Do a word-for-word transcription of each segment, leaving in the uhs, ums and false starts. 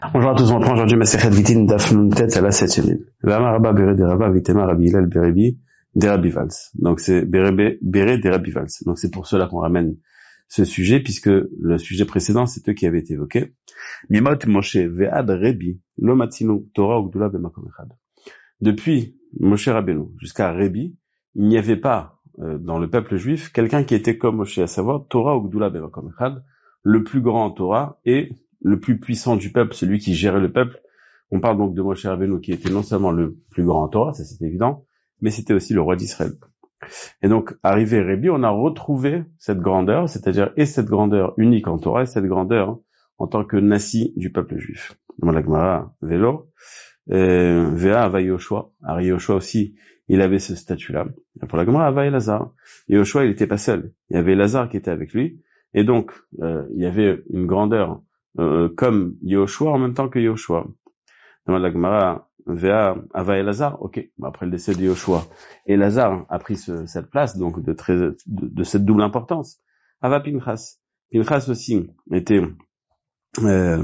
Bonjour à tous, on reprend aujourd'hui Masechet Gitin Daf Nun Tet à la septième ligne. V'amar Rabba Bere de Rabba Vitema Rabbi Hillel Berebi de Rabbi Vals. Donc c'est Bere Bere de Rabbi Vals. Donc c'est pour cela qu'on ramène ce sujet, puisque le sujet précédent c'est eux qui avaient été évoqués. Mimot Moshe Ve'ad Rebi Lo Matzinu Torah Ugdula B'Makom Echad. Depuis Moshe Rabbeinu jusqu'à Rebi, il n'y avait pas euh, dans le peuple juif quelqu'un qui était comme Moshe, à savoir Torah Ugdula B'Makom Echad, le plus grand en Torah et le plus puissant du peuple, celui qui gérait le peuple. On parle donc de Moshe Rabbeinu qui était non seulement le plus grand en Torah, ça c'est évident, mais c'était aussi le roi d'Israël. Et donc, arrivé Rébi, on a retrouvé cette grandeur, c'est-à-dire et cette grandeur unique en Torah, et cette grandeur en tant que Nassi du peuple juif. Dans la Gemara, Vélo, Véa Ava Yoshua, Ari Yoshua aussi, il avait ce statut-là. Et pour la Gemara, Ava Elazar. Yoshua, il n'était pas seul. Il y avait Elazar qui était avec lui, et donc, euh, il y avait une grandeur Euh, comme Yoshua en même temps que Yoshua. Dans la Gemara, Vea Ava Elazar, ok, bon, après le décès de Yoshua, Elazar a pris ce, cette place, donc de, très, de, de cette double importance. Ava Pinchas, Pinchas aussi était, euh,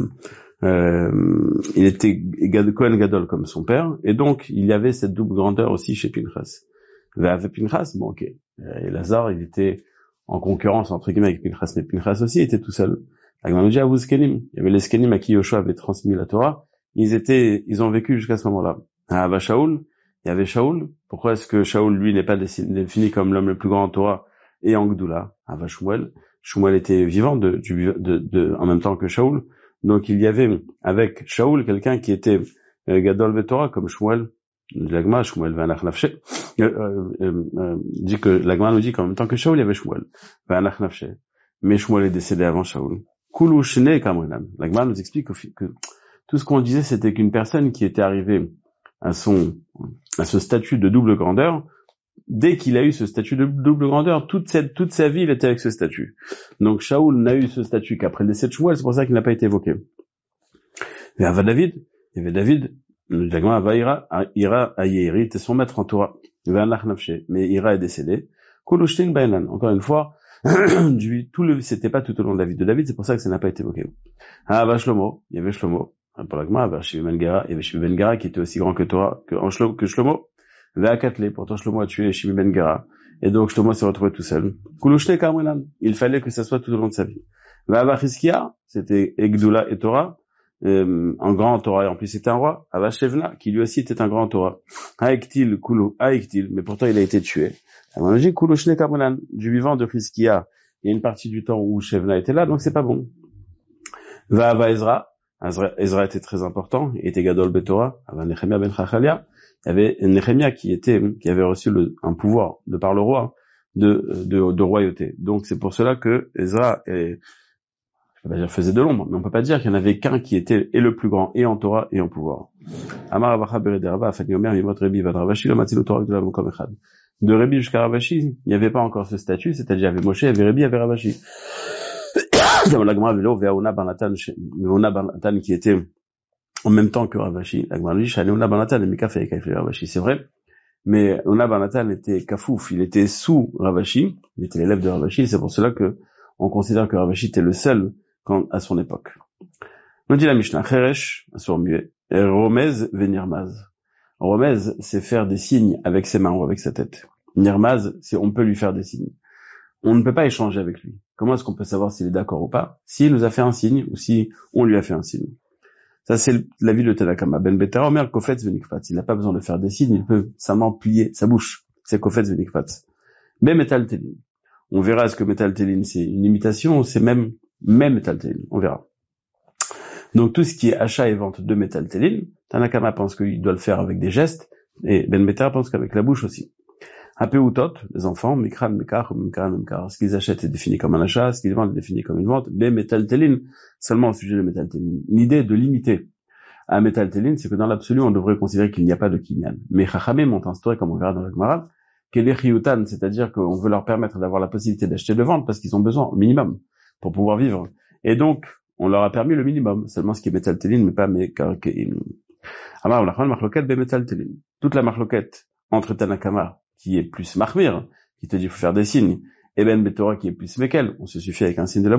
euh, il était Kohen Gadol comme son père, et donc il y avait cette double grandeur aussi chez Pinchas. Vea Ava Pinchas, bon ok, Elazar il était en concurrence entre guillemets avec Pinchas, mais Pinchas aussi était tout seul. Il y avait les Skenim à qui Yoshua avait transmis la Torah. Ils étaient, ils ont vécu jusqu'à ce moment-là. À Ava Shaoul, il y avait Shaoul. Pourquoi est-ce que Shaoul, lui, n'est pas défini comme l'homme le plus grand en Torah et en Gdoula? Ava Shmuel. Shmuel était vivant de, de, de, de, en même temps que Shaoul. Donc il y avait avec Shaoul quelqu'un qui était euh, Gadol Vetorah comme Shmuel. L'Agma, Shmuel Vanach Nafshe, euh, euh, euh, dit que l'Agma nous dit qu'en même temps que Shaoul, il y avait Shmuel Vanach Nafshe. Mais Shmuel est décédé avant Shaoul. Kulushne Kamrenan. L'Agma nous explique que tout ce qu'on disait, c'était qu'une personne qui était arrivée à son, à ce statut de double grandeur, dès qu'il a eu ce statut de double grandeur, toute cette, toute sa vie, il était avec ce statut. Donc, Shaoul n'a eu ce statut qu'après le décès de Shmuel, c'est pour ça qu'il n'a pas été évoqué. Mais avant David, il y avait David, l'Agma va Ira, Ira Ayeri était son maître en Torah. Mais Ira est décédé. Kulushne Bainan. Encore une fois, du, tout le, c'était pas tout au long de la vie de David, c'est pour ça que ça n'a pas été évoqué. Ah, bah, Shlomo, il y avait Shlomo. Pour la Gemara, bah, Shimi Ben Gera, il y avait Shimi Ben Gera qui était aussi grand que Torah, que, en Shlomo, que Shlomo. Ve'akatle, pourtant Shlomo a tué Shimi Ben Gera. Et donc Shlomo s'est retrouvé tout seul. Kulushne Kamrenan. Il fallait que ça soit tout au long de sa vie. Ve'ava Chizkia, c'était Egdula et Torah, euh, un grand en Torah, et en plus c'était un roi. Ava Shevna, qui lui aussi était un grand en Torah. Aektil, Kulu, Aektil, mais pourtant il a été tué. Du vivant de Chizkia, il y a une partie du temps où Shevna était là, donc c'est pas bon. Va Ava Ezra, Ezra était très important, il était Gadol Betorah, Ava Nechemia ben Chachalia, il y avait Nechemia qui était, qui avait reçu le, un pouvoir de par le roi de, de, de royauté. Donc c'est pour cela que Ezra est, je vais pas dire faisait de l'ombre, mais on peut pas dire qu'il y en avait qu'un qui était et le plus grand, et en Torah, et en pouvoir. Amar Avacha Berederava, Afani Omer, Mimot Rebi, Vadravashi, Lomatilo Torah, de la Mokom Echad. De Rébi jusqu'à Ravashi, il n'y avait pas encore ce statut, c'est-à-dire il y avait Moshe, il y avait Rébi, il y avait Ravashi. Dans la Gemara Vélo, Ve'aona Barnatan, Ve'aona Barnatan qui était en même temps que Ravashi. La Gemara dit, Shaleona Barnatan, et Mikafe, et Ravashi. C'est vrai, mais Ona Barnatan était Kafouf, il était sous Ravashi, il était l'élève de Ravashi, c'est pour cela que on considère que Ravashi était le seul quand, à son époque. On dit la Mishnah, Cheresh, assour muet, Romez, Venirmaz. Romez, c'est faire des signes avec ses mains ou avec sa tête. Nirmaz, c'est on peut lui faire des signes. On ne peut pas échanger avec lui. Comment est-ce qu'on peut savoir s'il est d'accord ou pas? S'il nous a fait un signe ou si on lui a fait un signe. Ça, c'est l'avis de Tanakama. Ben Betara Omer Kofetz Venikfat. Il n'a pas besoin de faire des signes, il peut simplement plier sa bouche. C'est Kofetz Venikfat. Ben Metal Telin. On verra est-ce que Metal Telin c'est une imitation ou c'est même, même Metal Telin. On verra. Donc tout ce qui est achat et vente de Metal Telin, Tanakama pense qu'il doit le faire avec des gestes, et Ben Betara pense qu'avec la bouche aussi. Apeutot, les enfants, Mikran, Mekar, Mekar, Mekar, ce qu'ils achètent est défini comme un achat, ce qu'ils vendent est défini comme une vente, Ben Metal Telin, seulement au sujet de Metal Telin. L'idée de limiter à Metal Telin, c'est que dans l'absolu, on devrait considérer qu'il n'y a pas de Kinyan. Mais Chachamim ont instauré, comme on verra dans la Gemara, que les Chiyutan, c'est-à-dire qu'on veut leur permettre d'avoir la possibilité d'acheter et de vendre parce qu'ils ont besoin, au minimum, pour pouvoir vivre. Et donc, on leur a permis le minimum, seulement ce qui est Metal Telin, mais pas Mekar. Amar Ulachman, Machloket, Ben Metal Telin. Toute la Machloket entre Tanakama, qui est plus Mahmir, qui te dit qu'il faut faire des signes, et Ben Betora qui est plus Mekel, on se suffit avec un signe de la bouche.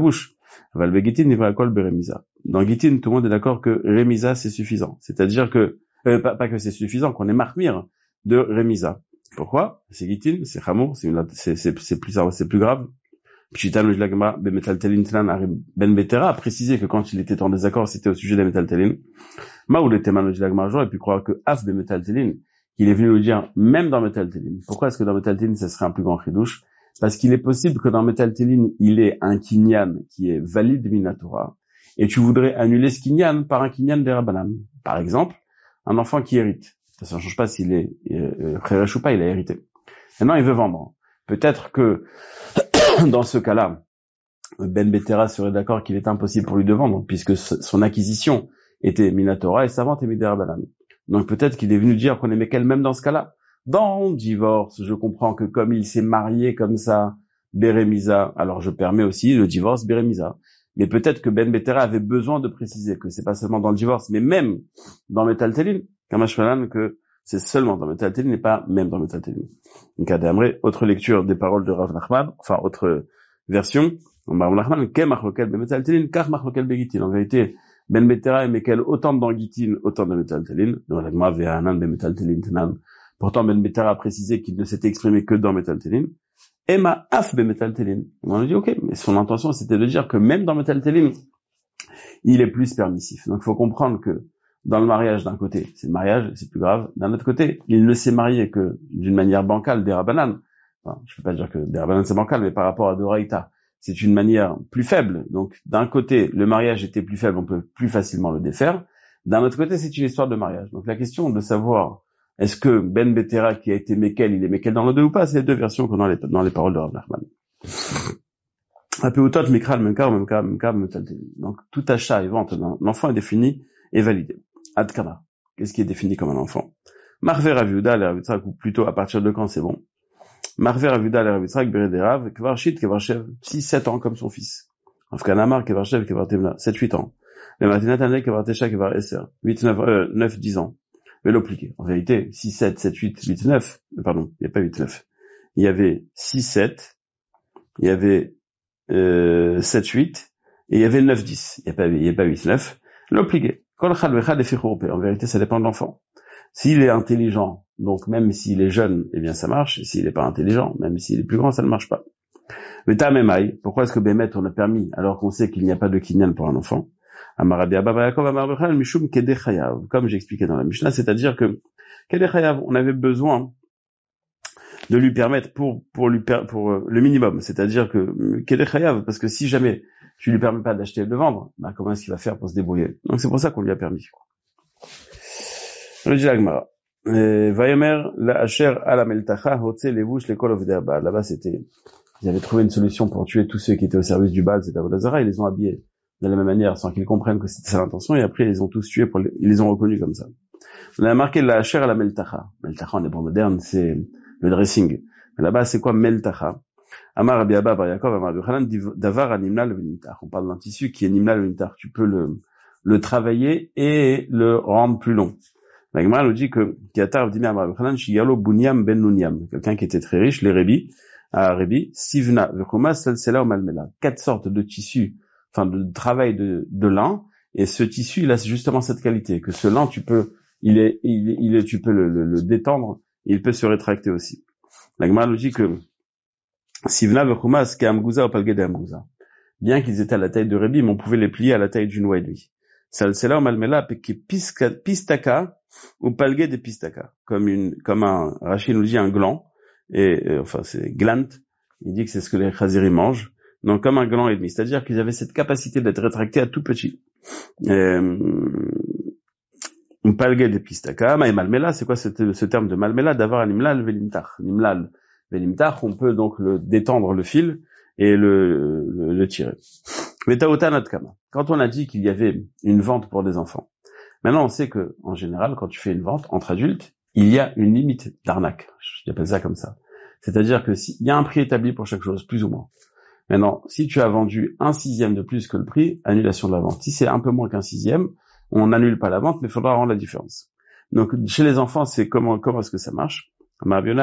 Val Begitin nivra kol beremisa. Dans Gitin, tout le monde est d'accord que remisa c'est suffisant. C'est-à-dire que, euh, pas, pas que c'est suffisant, qu'on est marmire de remisa. Pourquoi? C'est Gitin, c'est Chamour, c'est, c'est, c'est, c'est plus, c'est plus grave. Pshitan le Jlagma bemetaltelin tnan ben Betera a précisé que quand il était en désaccord, c'était au sujet des metaltelin. Ma ou le Teman le Jlagma j'aurais pu croire que af bemetaltelin, qu'il est venu nous dire même dans metaltelin. Pourquoi est-ce que dans metaltelin, ça serait un plus grand chidouche? Parce qu'il est possible que dans metaltelin, il ait un kinyan qui est valide minatora, et tu voudrais annuler ce kinyan par un kinyan des Rabbanan. Par exemple, un enfant qui hérite. Ça ne change pas s'il est Kheresh ou pas, il a hérité. Maintenant, il veut vendre. Peut-être que dans ce cas-là, Ben Betera serait d'accord qu'il est impossible pour lui de vendre, puisque son acquisition était minatora et sa vente est midera banane. Donc peut-être qu'il est venu dire qu'on aimait qu'elle même dans ce cas-là. Dans le divorce, je comprends que comme il s'est marié comme ça, Beremisa, alors je permets aussi le divorce Beremisa. Mais peut-être que Ben Betera avait besoin de préciser que c'est pas seulement dans le divorce, mais même dans Metaltelin, Kamashmalan, que c'est seulement dans Metaltelin et pas même dans Metaltelin. Donc, Adamré, autre lecture des paroles de Rav Nachman, enfin, autre version, Rav Nachman, Ke machlokel be Metaltelin, kach machlokel be Gitin. En vérité, Ben Betera et Mekel, autant dans Gitin, autant dans Metaltelin. Donc, la Gemara ve'anan be Metaltelin tenan. Pourtant, Ben Betera a précisé qu'il ne s'était exprimé que dans Metaltelin. Emma af be Metaltelin. On a dit, ok, mais son intention, c'était de dire que même dans Metaltelin, il est plus permissif. Donc, il faut comprendre que dans le mariage, d'un côté, c'est le mariage, c'est plus grave. D'un autre côté, il ne s'est marié que d'une manière bancale des Rabbanan. Enfin, je ne peux pas dire que des Rabbanan c'est bancal, mais par rapport à Doraïta, c'est une manière plus faible. Donc, d'un côté, le mariage était plus faible, on peut plus facilement le défaire. D'un autre côté, c'est une histoire de mariage. Donc, la question de savoir est-ce que Ben Betera qui a été Mekel, il est Mekel dans le deux ou pas, c'est les deux versions qu'on a dans les, dans les paroles de Rav Nachman. Donc, tout achat et vente d'un enfant est défini et validé. Adkana. Qu'est-ce qui est défini comme un enfant? Marver Aviuda, l'Eravitzrak, ou plutôt à partir de quand c'est bon? Marver Aviuda, l'Eravitzrak, Berederav, Kvarshit, Kvarchev, six sept ans comme son fils. Afkanamar, Kvarchev, Kvartemna, sept huit ans. Le Matinatane, Kvartesha, Kvareser, huit neuf dix ans. Vélo pliqué. En vérité, six sept, sept huit, huit neuf, pardon, il n'y a pas huit neuf. Il y avait six sept, il y avait euh, sept huit, et il y avait neuf dix. Il n'y a pas, il y a pas huit neuf. L'obligé. En vérité, ça dépend de l'enfant. S'il est intelligent, donc même s'il est jeune, eh bien ça marche. Et s'il n'est pas intelligent, même s'il est plus grand, ça ne marche pas. Mais Tamemai, pourquoi est-ce que Bémet on a permis alors qu'on sait qu'il n'y a pas de kinyan pour un enfant? Comme j'ai expliqué dans la Mishnah, c'est-à-dire que Kedechayav, on avait besoin de lui permettre pour pour lui per, pour euh, le minimum, c'est-à-dire que Kedechayav, parce que si jamais tu lui permets pas d'acheter et de vendre, bah comment est-ce qu'il va faire pour se débrouiller? Donc c'est pour ça qu'on lui a permis. Le dit l'Agmara. Vayemer la asher ala meltacha hotse levush lekol ovdei Baal. Là-bas c'était, ils avaient trouvé une solution pour tuer tous ceux qui étaient au service du Baal, c'était Avodah Zara, ils les ont habillés de la même manière sans qu'ils comprennent que c'était ça l'intention, et après ils les ont tous tués pour les, ils les ont reconnus comme ça. On a marqué la asher ala meltacha. Meltacha en hébreu moderne c'est le dressing. Mais là-bas c'est quoi meltacha? Amar Rabbi Abba Bar Yaakov Amar Rabbi Yochanan davar animal v'nimtar. On parle d'un tissu qui est nimnal v'nimtar. Tu peux le le travailler et le rendre plus long. La Gemara nous dit que Kiatar dit Amar Rabbi Yochanan shiyalo bunyam ben nuniam. Quelqu'un qui était très riche, les Rébi, à Rébi, sivna v'chuma salsela ou malmela. Quatre sortes de tissus, enfin de travail de de lin. Et ce tissu, il a justement cette qualité que ce lin, tu peux, il est, il est, il est tu peux le, le, le détendre. Et il peut se rétracter aussi. La Gemara nous dit que Sivna v'chumas ke'amguza ou palge de amguza. Bien qu'ils étaient à la taille de Rébi, mais on pouvait les plier à la taille d'une noix et demie. Salsela ou malmela qui pistaka ou palge de pistaka. Comme une, comme un, Rachid nous dit un gland, et, euh, enfin c'est glant, il dit que c'est ce que les chazirim mangent. Donc comme un gland et demi. C'est-à-dire qu'ils avaient cette capacité d'être rétractés à tout petit. Euh, Un palguet de pistaka, ma et malmela, c'est quoi ce, ce terme de malmela? D'avoir un nimlal velimtar. Nimlal velimtar, on peut donc le détendre le fil et le, le, le tirer. Quand on a dit qu'il y avait une vente pour des enfants, maintenant on sait que, en général, quand tu fais une vente entre adultes, il y a une limite d'arnaque. J'appelle ça comme ça. C'est-à-dire que s'il y a un prix établi pour chaque chose, plus ou moins. Maintenant, si tu as vendu un sixième de plus que le prix, annulation de la vente. Si c'est un peu moins qu'un sixième, on n'annule pas la vente, mais il faudra rendre la différence. Donc, chez les enfants, c'est comment, comment est-ce que ça marche?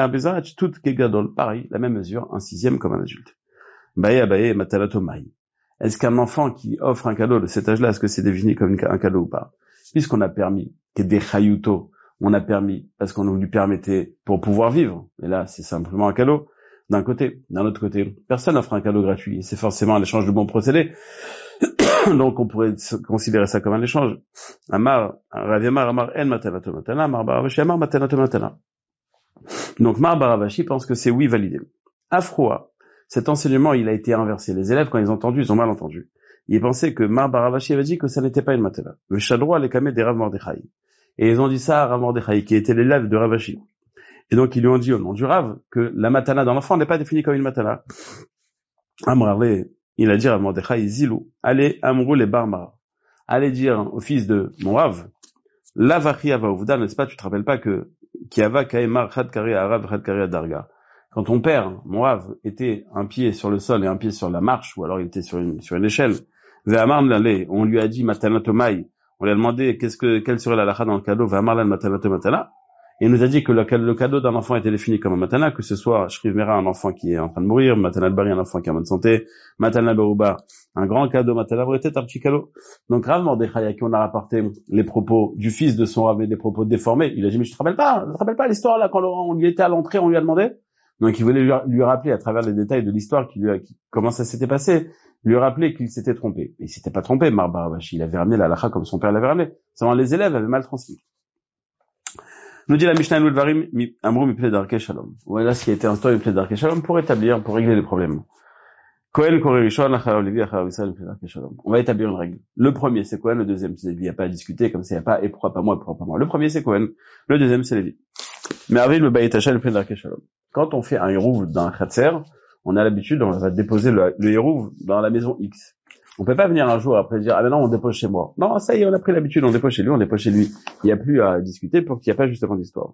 Tout Kegadol, pareil, la même mesure, un sixième comme un adulte. Baye abaye matalato maï. Est-ce qu'un enfant qui offre un cadeau de cet âge-là, est-ce que c'est défini comme une, un cadeau ou pas? Puisqu'on a permis, que des chayuto, on a permis, parce qu'on lui permettait pour pouvoir vivre. Et là, c'est simplement un cadeau. D'un côté. D'un autre côté, personne n'offre un cadeau gratuit. C'est forcément un échange de bons procédés. Donc, on pourrait considérer ça comme un échange. Amar, Rav Yamar, Amar, En matanato matana, Amar Baravashi, Amar matanato matana. Donc, Mar Baravashi pense que c'est oui validé. Afroa, cet enseignement, il a été inversé. Les élèves, quand ils ont entendu, ils ont mal entendu. Ils pensaient que Mar Baravashi avait dit que ça n'était pas une matana. Le Shadroa les kamé des Rav Mordechai. Et ils ont dit ça à Rav Mordechai, qui était l'élève de Ravashi. Et donc, ils lui ont dit au nom du Rav que la matana dans l'enfant n'est pas définie comme une matana. Amrale, il a dit à Mordechai, Zilou, allez, Amrou les Barmara. Allez dire au fils de mon Rav, Lavachi ava uvda, n'est-ce pas, tu te rappelles pas que, Kiava kaemar chad kari arav chad kari darga. Quand ton père, mon Rav, était un pied sur le sol et un pied sur la marche, ou alors il était sur une, sur une échelle, Ve'amar l'allé, on lui a dit matanatomai, on lui a demandé qu'est-ce que, quelle serait la lacha dans le cadeau, Ve'amar l'al matanatomai. Et il nous a dit que le, le cadeau d'un enfant était défini comme un matana, que ce soit Shriv Mera, un enfant qui est en train de mourir, Matana al-Bari, un enfant qui est en bonne santé, Matana al-Barouba, un grand cadeau, Matana al-Bretet, un petit cadeau. Donc Rav Mordechai, à qui on a rapporté les propos du fils de son Rav, mais des propos déformés, il a dit, mais je te rappelle pas, je te rappelle pas l'histoire là, quand on lui était à l'entrée, on lui a demandé. Donc il voulait lui, lui rappeler à travers les détails de l'histoire qui lui a, qui, comment ça s'était passé, lui rappeler qu'il s'était trompé. Et il s'était pas trompé, Mar Baravashi, il avait ramené la halakha comme son père l'avait ramené. Seulement les élèves avaient mal transmis. Nous dit la Mishnah Nulvarim, Amrou Miple Darke Shalom. Voilà ce qui a été instauré Miple Darke Shalom pour établir, pour régler les problèmes. Kohen Kore Rishon, Acharav Levi, Acharav Israël, Miple Darke Shalom. On va établir une règle. Le premier, c'est Kohen. Le deuxième, c'est Levi. Il n'y a pas à discuter, comme ça, il n'y a pas, et pourquoi pas moi, pourquoi pas moi. Le premier, c'est Kohen. Le deuxième, c'est Levi. Mais Arvil, le Bayit Hachal, Miple Darke Shalom. Quand on fait un hérouv dans un khatser, on a l'habitude, on va déposer le, le hérouv dans la maison X. On peut pas venir un jour après dire, ah ben non, on dépose chez moi. Non, ça y est, on a pris l'habitude, on dépose chez lui, on dépose chez lui. Il n'y a plus à discuter pour qu'il n'y ait pas justement d'histoire.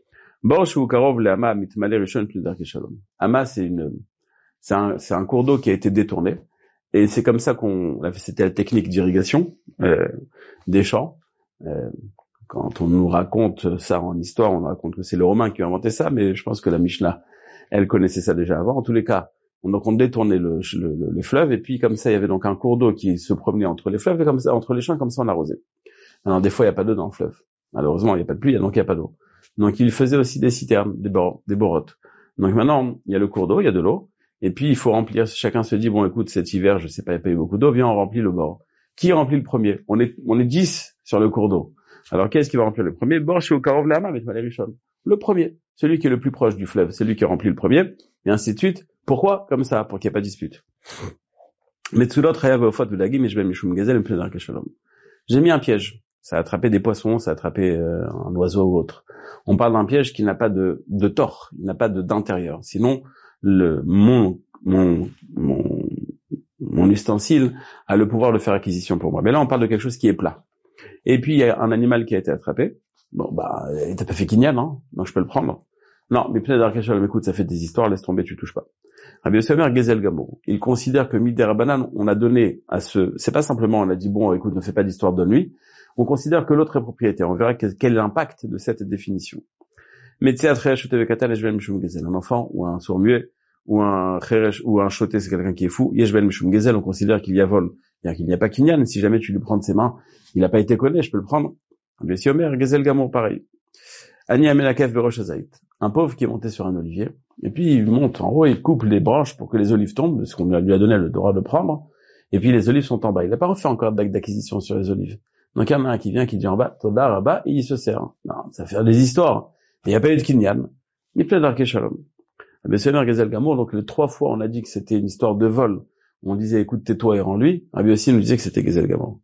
Ama, c'est une, c'est un, c'est un cours d'eau qui a été détourné. Et c'est comme ça qu'on, c'était la technique d'irrigation, euh, des champs. Euh, quand on nous raconte ça en histoire, on nous raconte que c'est les Romains qui ont inventé ça, mais je pense que la Mishnah, elle connaissait ça déjà avant. En tous les cas, donc on détournait le, le, le, le fleuve, et puis comme ça, il y avait donc un cours d'eau qui se promenait entre les fleuves, et comme ça, entre les champs, comme ça on arrosait. Alors des fois, il n'y a pas d'eau dans le fleuve. Malheureusement, il n'y a pas de pluie, donc il n'y a pas d'eau. Donc il faisait aussi des citernes, des, bor- des borottes. Donc maintenant, il y a le cours d'eau, il y a de l'eau, et puis il faut remplir, chacun se dit, bon écoute, cet hiver, je sais pas, il n'y a pas eu beaucoup d'eau, viens, on remplit le bord. Qui remplit le premier? On est on est dix sur le cours d'eau. Alors qu'est-ce qui va remplir le premier? Bor chez Okarov Lama avec Valérie Richon. Le premier, celui qui est le plus proche du fleuve, c'est lui qui remplit le premier, et ainsi de suite. Pourquoi? Comme ça, pour qu'il n'y ait pas de dispute. J'ai mis un piège. Ça a attrapé des poissons, ça a attrapé euh, un oiseau ou autre. On parle d'un piège qui n'a pas de, de tort, il n'a pas de, d'intérieur. Sinon, le, mon, mon, mon, mon ustensile a le pouvoir de faire acquisition pour moi. Mais là, on parle de quelque chose qui est plat. Et puis, il y a un animal qui a été attrapé. Bon, bah, t'as pas fait Kinyan, hein, donc je peux le prendre. Non, mais peut-être d'Arkachal, écoute, ça fait des histoires, laisse tomber, tu touches pas. Rabbi Yossi Omer Gezel Gamor, il considère que Midera Banan, on a donné à ce, c'est pas simplement, on a dit, bon, écoute, ne fais pas d'histoire, donne-lui. On considère que l'autre est propriétaire. On verra quel est l'impact de cette définition. Mais tu sais, un enfant, ou un sourd-muet, ou un cheresh, ou un choté, c'est quelqu'un qui est fou. Yeshben Mishum Gezel, on considère qu'il y a vol. C'est-à-dire qu'il n'y a pas kinyan. Si jamais tu lui prends de ses mains, il n'a pas été connu, je peux le prendre. Rabbi Yossi Omer Gezel Gamor, pareil. Ani Amenakef Berosh Hazait. Un pauvre qui est monté sur un olivier. Et puis, il monte en haut, il coupe les branches pour que les olives tombent, parce qu'on lui a donné le droit de prendre. Et puis, les olives sont en bas. Il n'a pas refait encore d'acte d'acquisition sur les olives. Donc, il y en a un qui vient, qui dit en bas, Toda, Rabat, et il se sert. Non, ça fait des histoires. Il n'y a pas eu de kinyan. Il plaît d'Arke Shalom. Mais c'est Gezel Gamour, donc les trois fois, on a dit que c'était une histoire de vol. On disait, écoute, tais-toi et rends-lui. Rabbi aussi nous disait que c'était Gezel Gamour.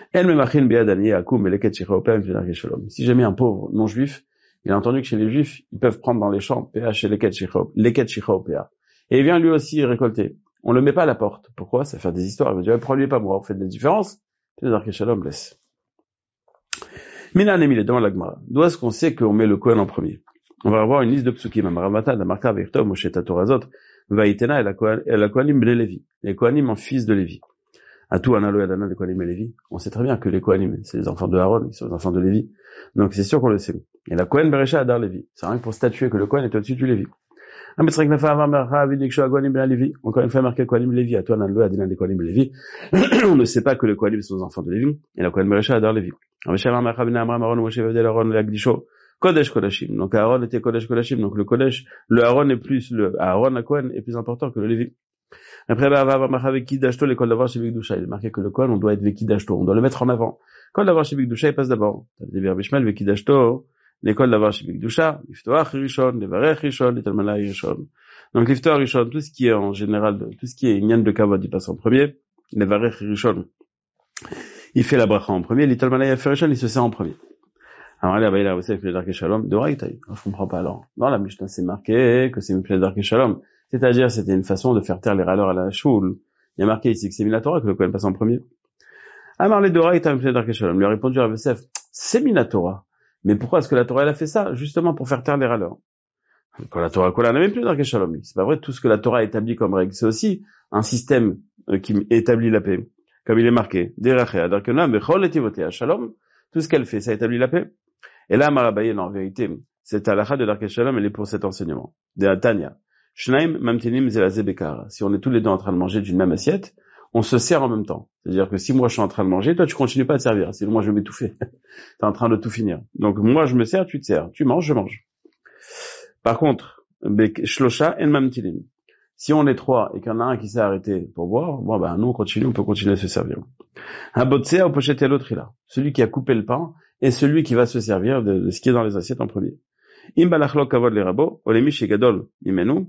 Si jamais un pauvre non-juif, il a entendu que chez les juifs, ils peuvent prendre dans les champs, P H chez les Leket Shicha P A. Et il vient lui aussi récolter. On le met pas à la porte. Pourquoi? Ça fait des histoires. Il va dire, prends-lui pas moi, vous faites des différences. C'est Darke Shalom, laisse. Mina Nemile, demande la Gemara. D'où est-ce qu'on sait qu'on met le Kohen en premier? On va avoir une liste de psukim. Amaravata, Damarka, Vechtom, Moshe Tatorazot, Vaitena, et la Kohanim Bnei Levi. Les Kohanim en fils de Lévi. Atou, Analo, Adana, les Kohanim et Lévi. On sait très bien que les Kohanim, c'est les enfants de Aaron, ils sont les enfants de Lévi. Donc c'est sûr qu'on le sait. Et la Kohen Beresha Adar Lévi. C'est rien que pour statuer que le Kohen est au-dessus du Lévi. Encore une fois, marqué Kohanim Lévi. À toi, Nan le Adinan des Kohanim Lévi. On ne sait pas que le Kohanim sont les enfants de Lévi. Et la Kohanim Berecha adore Lévi. Kodesh Kodashim. Donc Aaron était Kodesh Kodashim. Donc le Kodesh, le Aaron est plus, le Aaron à Kohen est plus important que le Lévi. Après, bah, va avoir Veki Dashto, l'école d'avoir chez Vigdusha. Il est marqué que le Kohen, on doit être Veki Dashto. On doit le mettre en avant. L'école d'avoir chez Vigdusha, il passe d'abord. T'as Bishmael, Veki Dashto, l'école d'avoir chez Vigdusha, l'Iftoach Rishon, l'Evarech Rishon, l'Italmana Rishon. Donc l'Iftoach Rishon, tout ce qui est en général, tout ce qui est Inyan de Kavod, il passe en premier. L'Evarech Rishon, il fait la bracha en premier. L'Italmana Rishon, il se sert en premier. Alors là, bah, il a aussi avec le Dark Shalom de Raïtaï. Je comprends pas alors. Dans la Mishnah, c'est marqué que c'est une plaie Dark Shalom. C'est-à-dire, c'était une façon de faire taire les râleurs à la choule. Il y a marqué ici que c'est Minatora que le Kohen passe en premier. Amar le Doraïta, une plaie Dark Shalom. Lui a répondu à Yosef, c'est Minatora. Mais pourquoi est-ce que la Torah, elle a fait ça? Justement pour faire taire les râleurs. Quand la Torah, quoi, elle n'a même plus Dark Shalom. C'est pas vrai, tout ce que la Torah a établi comme règle. C'est aussi un système qui établit la paix. Comme il est marqué. Derachea, Darkenam, Bechol et Shalom. Tout ce qu'elle fait, ça établit la paix. Et là, Marabaye, en vérité, cette halakha de Dark Shalom, elle est pour cet enseignement. De Tanya. Shnaim mamtinim zelazé bekar. Si on est tous les deux en train de manger d'une même assiette, on se sert en même temps. C'est-à-dire que si moi je suis en train de manger, toi tu continues pas à te servir. Sinon moi je vais m'étouffer. T'es en train de tout finir. Donc moi je me sers, tu te sers. Tu manges, je mange. Par contre, shlosha en mamtinim. Si on est trois et qu'il y en a un qui s'est arrêté pour boire, bon ben nous on continue, on peut continuer à se servir. Habotsea ou pocheté l'autre il a. Celui qui a coupé le pain et celui qui va se servir de, de ce qui est dans les assiettes en premier. Im balachlo kavod les rabots, olemi shegadol imenu.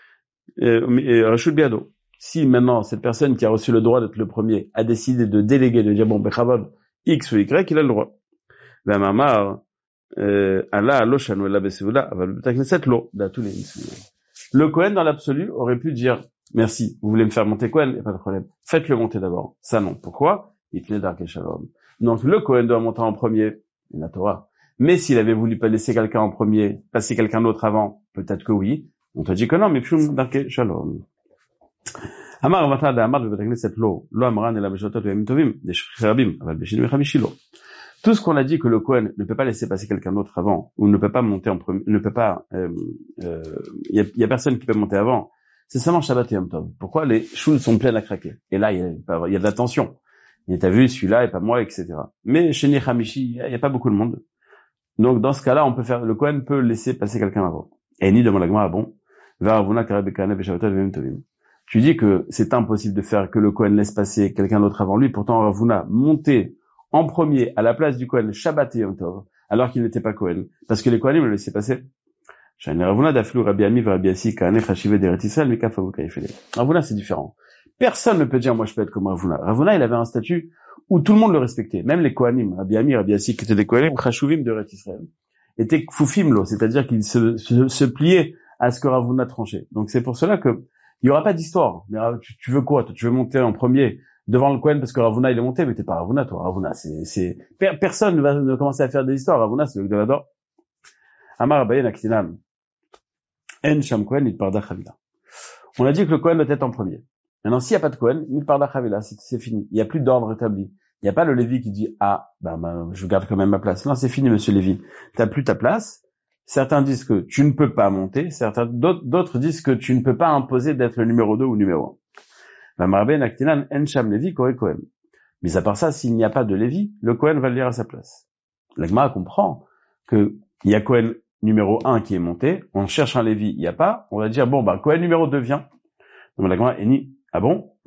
Si maintenant cette personne qui a reçu le droit d'être le premier a décidé de déléguer, de dire bon bechavod X ou Y, il a le droit. La mamar Allah lo shanu la besevula aval betakneset lo da tous les le Kohen dans l'absolu aurait pu dire merci, vous voulez me faire monter Kohen, il n'y a pas de problème, faites-le monter d'abord. Ça non. Pourquoi? Il tenait d'Arke Shalom. Donc le Kohen doit monter en premier, la Torah. Mais s'il avait voulu pas laisser quelqu'un en premier, passer quelqu'un d'autre avant, peut-être que oui. On te dit que non, mais pshum darke shalom. Amar vata da amar betakneset lo, lo amran ela beshotot v'yamim tovim, des shrabim, aval beshinim v'chamishi lo. Tout ce qu'on a dit que le Kohen ne peut pas laisser passer quelqu'un d'autre avant, ou ne peut pas monter en premier, ne peut pas, il euh, euh, y, a, y a personne qui peut monter avant, c'est seulement Shabbat et Yom Tov. Pourquoi les choules sont pleines à craquer? Et là, il y a, y a de la tension. Et t'as vu, celui-là et pas moi, et cetera. Mais chez Nechamishi, il y a pas beaucoup de monde. Donc, dans ce cas-là, on peut faire, le Kohen peut laisser passer quelqu'un avant. Et ni demande la Gemara, bon, tu dis que c'est impossible de faire que le Kohen laisse passer quelqu'un d'autre avant lui, pourtant Ravuna montait en premier à la place du Kohen Shabbat et Yom Tov, alors qu'il n'était pas Kohen, parce que les Kohanim le laissaient passer. Ravuna c'est différent. Personne ne peut dire moi je peux être comme Ravuna. Ravuna il avait un statut où tout le monde le respectait, même les Kohanim, Rabbi Ami, Rabbi Assi qui étaient des Kohanim, Chashuvim de Eretz Israël, étaient Kfufim lo, c'est-à-dire qu'ils se, se, se pliaient à ce que Ravuna tranchait. Donc c'est pour cela que il y aura pas d'histoire. Mais tu, tu veux quoi? Toi, tu veux monter en premier devant le Kohen parce que Ravuna il est monté, mais t'es pas Ravuna, toi. Ravuna, c'est, c'est, personne ne va ne commencer à faire des histoires. Ravuna, c'est le Gdavador. Amar Abaye Aktinam. En Sham Kohen, il parda Chavila. On a dit que le Kohen doit être en premier. Maintenant, s'il n'y a pas de Kohen, il parda Chavila, c'est, c'est fini. Il n'y a plus d'ordre établi. Il n'y a pas le Lévi qui dit, ah, ben, ben, je garde quand même ma place. Non, c'est fini, monsieur Lévi. T'as plus ta place. Certains disent que tu ne peux pas monter, certains, d'autres, d'autres disent que tu ne peux pas imposer d'être le numéro deux ou numéro un. Mais à part ça, s'il n'y a pas de Lévi, le Kohen va le lire à sa place. La Gemara comprend que il y a Kohen numéro un qui est monté, on cherche un Lévi, il n'y a pas, on va dire, bon, bah, Kohen numéro deux vient. Donc la Gemara est ni, ah bon? On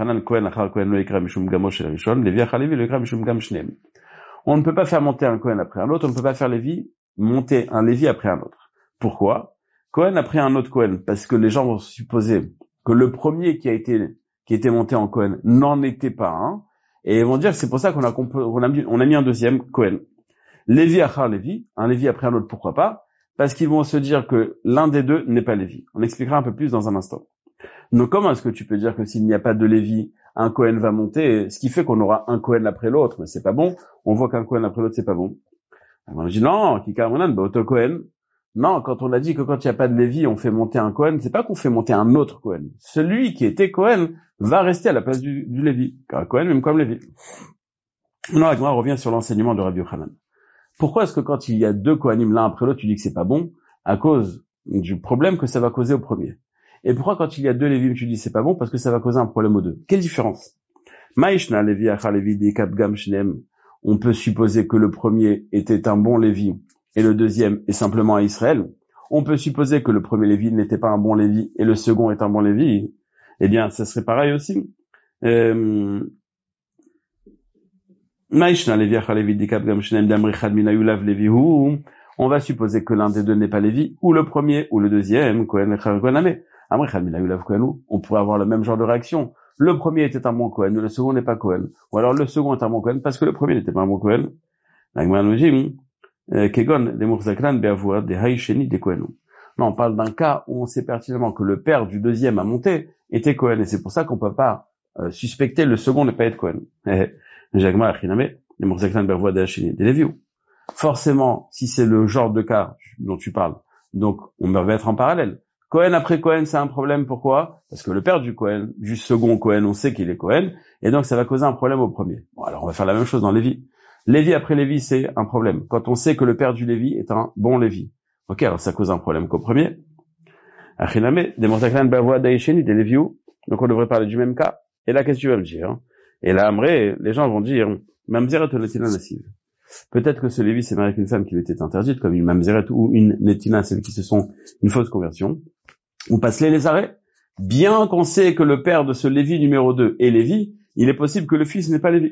ne peut pas faire monter un Kohen après un autre, on ne peut pas faire Lévi, monter un Lévi après un autre. Pourquoi? Cohen après un autre Cohen, parce que les gens vont supposer que le premier qui a été qui était monté en Cohen n'en était pas un, et ils vont dire que c'est pour ça qu'on a on a mis, on a mis un deuxième Cohen. Lévi achar Lévi, un Lévi après un autre, pourquoi pas? Parce qu'ils vont se dire que l'un des deux n'est pas Lévi. On expliquera un peu plus dans un instant. Donc comment est-ce que tu peux dire que s'il n'y a pas de Lévi, un Cohen va monter, ce qui fait qu'on aura un Cohen après l'autre, mais c'est pas bon. On voit qu'un Cohen après l'autre c'est pas bon. On a dit non, Kikamonan, bah auto Cohen. Non, quand on a dit que quand il n'y a pas de Lévi, on fait monter un Cohen, c'est pas qu'on fait monter un autre Cohen. Celui qui était Cohen va rester à la place du, du Lévi. Car Cohen, même comme Lévi. Non, on revient sur l'enseignement de Rabbi Yochanan. Pourquoi est-ce que quand il y a deux Kohanim l'un après l'autre, tu dis que c'est pas bon? À cause du problème que ça va causer au premier. Et pourquoi quand il y a deux Lévim, tu dis c'est pas bon? Parce que ça va causer un problème aux deux. Quelle différence? Maïshna Lévi Achar Lévi Dekab Gam Shneem. On peut supposer que le premier était un bon Lévi et le deuxième est simplement à Israël. On peut supposer que le premier Lévi n'était pas un bon Lévi et le second est un bon Lévi. Eh bien, ça serait pareil aussi. Euh, on va supposer que l'un des deux n'est pas Lévi, ou le premier, ou le deuxième, on pourrait avoir le même genre de réaction. Le premier était un bon Kohen, le second n'est pas Kohen. Ou alors le second est un bon Kohen parce que le premier n'était pas un bon Kohen. Non, on parle d'un cas où on sait pertinemment que le père du deuxième à monter était Kohen, et c'est pour ça qu'on peut pas euh, suspecter le second ne pas être Kohen. Forcément, si c'est le genre de cas dont tu parles, donc on va être en parallèle. Kohen après Kohen, c'est un problème. Pourquoi? Parce que le père du Kohen, du second Kohen, on sait qu'il est Kohen, et donc ça va causer un problème au premier. Bon, alors on va faire la même chose dans Lévi. Lévi après Lévi, c'est un problème. Quand on sait que le père du Lévi est un bon Lévi. Ok, alors ça cause un problème qu'au premier. Donc on devrait parler du même cas. Et là, qu'est-ce que tu vas me dire? Et là, après, les gens vont dire, Mamzeret ou Netina Nassiv. Peut-être que ce Lévi s'est marié avec une femme qui lui était interdite, comme une Mamzeret ou une Netina, celles qui se sont une fausse conversion. On passe les arrêts. Bien qu'on sait que le père de ce Lévi numéro deux est Lévi, il est possible que le fils n'est pas Lévi.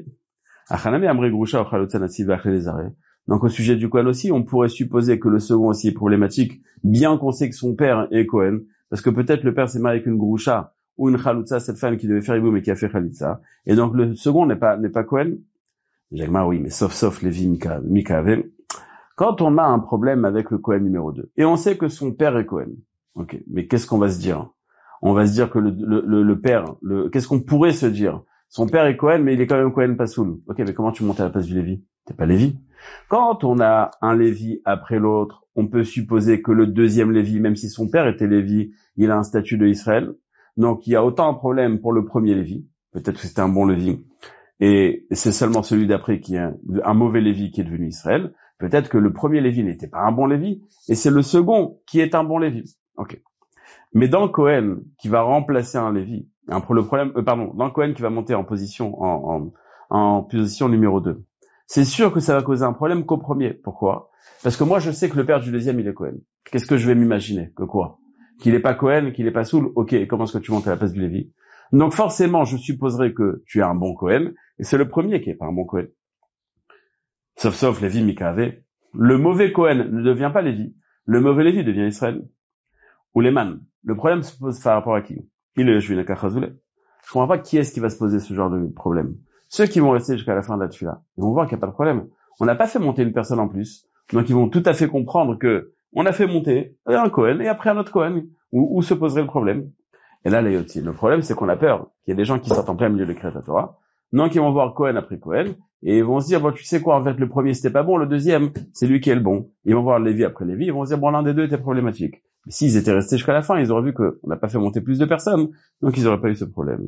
Donc au sujet du Kohen aussi, on pourrait supposer que le second aussi est problématique, bien qu'on sait que son père est Kohen, parce que peut-être le père s'est marié avec une Grusha ou une Chalutza, cette femme qui devait faire Iboum mais qui a fait Chalitza, et donc le second n'est pas n'est pas Kohen. Jacques, oui, mais sauf sauf Lévi Mika, Mikavel. Quand on a un problème avec le Kohen numéro deux, et on sait que son père est Kohen, ok, mais qu'est-ce qu'on va se dire? On va se dire que le, le, le, le père, le, qu'est-ce qu'on pourrait se dire? Son père est Kohen, mais il est quand même Kohen Pasoul. Ok, mais comment tu montes à la place du Lévi? T'es pas Lévi. Quand on a un Lévi après l'autre, on peut supposer que le deuxième Lévi, même si son père était Lévi, il a un statut de Israël. Donc il y a autant un problème pour le premier Lévi. Peut-être que c'était un bon Lévi. Et c'est seulement celui d'après qui est un, un mauvais Lévi qui est devenu Israël. Peut-être que le premier Lévi n'était pas un bon Lévi, et c'est le second qui est un bon Lévi. Ok. Mais dans Cohen, qui va remplacer un Lévi, un, le problème, euh, pardon, dans Cohen qui va monter en position, en, en, en position numéro deux, c'est sûr que ça va causer un problème qu'au premier. Pourquoi? Parce que moi, je sais que le père du deuxième, il est Cohen. Qu'est-ce que je vais m'imaginer? Que quoi? Qu'il est pas Cohen, qu'il est pas Soul? Ok, comment est-ce que tu montes à la place du Lévi? Donc forcément, je supposerai que tu es un bon Cohen, et c'est le premier qui est pas un bon Cohen. Sauf, sauf Lévi Mikavé. Le mauvais Cohen ne devient pas Lévi. Le mauvais Lévi devient Israël. Ou les man. Le problème se pose par rapport à qui? Il est juif Nakachazoulé. Je comprends pas qui est-ce qui va se poser ce genre de problème. Ceux qui vont rester jusqu'à la fin de la tefila, ils vont voir qu'il n'y a pas de problème. On n'a pas fait monter une personne en plus. Donc ils vont tout à fait comprendre que on a fait monter un Cohen et après un autre Cohen. Où, où se poserait le problème? Et là, les le problème, c'est qu'on a peur qu'il y ait des gens qui sortent en plein milieu de Kriyat Torah. Donc ils vont voir Cohen après Cohen. Et ils vont se dire, bon, tu sais quoi, en fait, le premier c'était pas bon, le deuxième, c'est lui qui est le bon. Ils vont voir Lévi après Lévi, ils vont se dire, bon, l'un des deux était problématique. Mais s'ils étaient restés jusqu'à la fin, ils auraient vu qu'on n'a pas fait monter plus de personnes, donc ils n'auraient pas eu ce problème.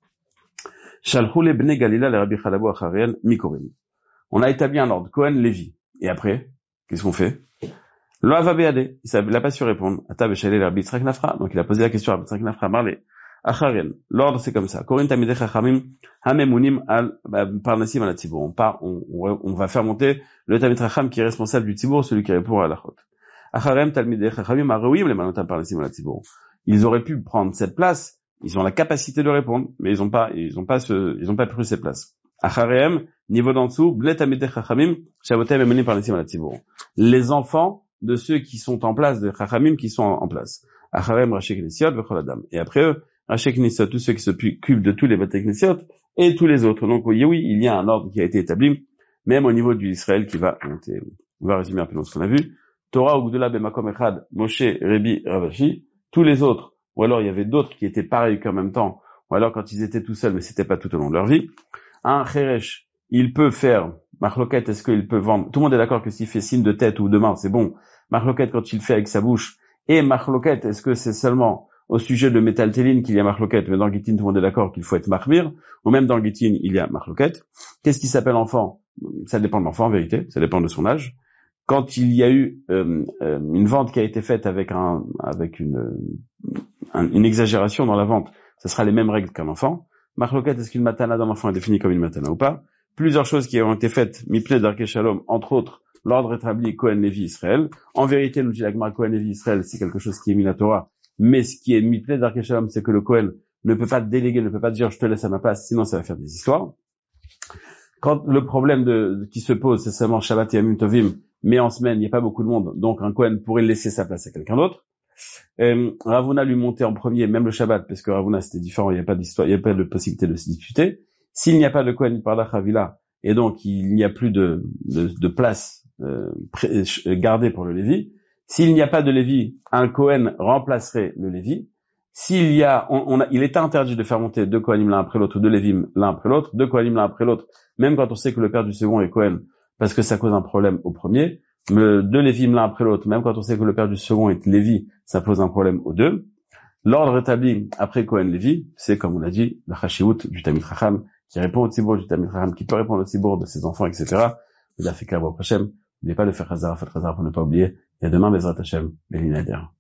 On a établi un ordre, Cohen, Lévi. Et après, qu'est-ce qu'on fait? L'Oava Béadé, il n'a pas su répondre. Donc il a posé la question à Rabbi Nafra, Marley. L'ordre c'est comme ça. On part, on, on, on va faire monter le Talmid Chacham qui est responsable du Tzibour, celui qui répond à la chot. Ils auraient pu prendre cette place, ils ont la capacité de répondre, mais ils ont pas, ils ont pas ce, ils ont pas pris cette place. Niveau d'en dessous, les enfants de ceux qui sont en place, de Chachamim qui sont en place. Et après eux, Raché Knisiot, tous ceux qui s'occupent de tous les Bate Knisiot, et tous les autres. Donc, oui, oui, il y a un ordre qui a été établi, même au niveau du Israël qui va monter. On va résumer un peu ce qu'on a vu. Torah, Ugdula, Bemakom Echad, Moshe, Rebi, Ravashi, tous les autres, ou alors il y avait d'autres qui étaient pareils qu'en même temps, ou alors quand ils étaient tout seuls, mais c'était pas tout au long de leur vie. Un Cheresh, il peut faire, Machloket, est-ce qu'il peut vendre? Tout le monde est d'accord que s'il fait signe de tête ou de main, c'est bon. Machloket quand il fait avec sa bouche. Et Machloket, est-ce que c'est seulement au sujet de Metal Télin qu'il y a Machloket, mais dans le Gittin, tout le monde est d'accord qu'il faut être Machmir, ou même dans le Gittin, il y a Machloket. Qu'est-ce qui s'appelle enfant? Ça dépend de l'enfant, en vérité, ça dépend de son âge. quand il y a eu euh, euh, une vente qui a été faite avec un avec une un, une exagération dans la vente, ce sera les mêmes règles qu'un enfant. Marloquette, est-ce qu'une matana d'un enfant est définie comme une matana ou pas? Plusieurs choses qui ont été faites, Mipnei Darkei Shalom, entre autres, l'ordre établi Kohen Lévi Israël. En vérité, nous dit la Gemara, Kohen Lévi Israël, c'est quelque chose qui est mis la Torah, mais ce qui est Mipnei Darkei Shalom, c'est que le Kohen ne peut pas déléguer, ne peut pas dire je te laisse à ma place, sinon ça va faire des histoires. Quand le problème de, de qui se pose, c'est seulement Shabbat et Yamim Tovim, mais en semaine, il n'y a pas beaucoup de monde, donc un Kohen pourrait laisser sa place à quelqu'un d'autre. Euh, Ravuna lui montait en premier, même le Shabbat, parce que Ravuna c'était différent, il n'y a pas d'histoire, il n'y a pas de possibilité de se discuter. S'il n'y a pas de Kohen par la Chavila, et donc il n'y a plus de, de, de place euh, pré, gardée pour le Lévi, s'il n'y a pas de Lévi, un Kohen remplacerait le Lévi. S'il y a, on, on a, il est interdit de faire monter deux Kohanim l'un après l'autre, ou deux Lévim l'un après l'autre, deux Kohanim l'un après l'autre, même quand on sait que le père du second est Kohen, parce que ça cause un problème au premier. Le deux Lévim l'un après l'autre, même quand on sait que le père du second est Lévi, ça pose un problème aux deux. L'ordre établi après Kohen Lévi, c'est comme on l'a dit, la Chashivut du Tamid Chacham, qui répond au Tzibour du Tamid Chacham, qui peut répondre au Tzibour de ses enfants, et cetera. Il a fait Kavod Hashem. N'oubliez pas de faire Chazara, faites Chazara pour ne pas oublier. Et à demain, Bezrat Hashem, Béli Nader.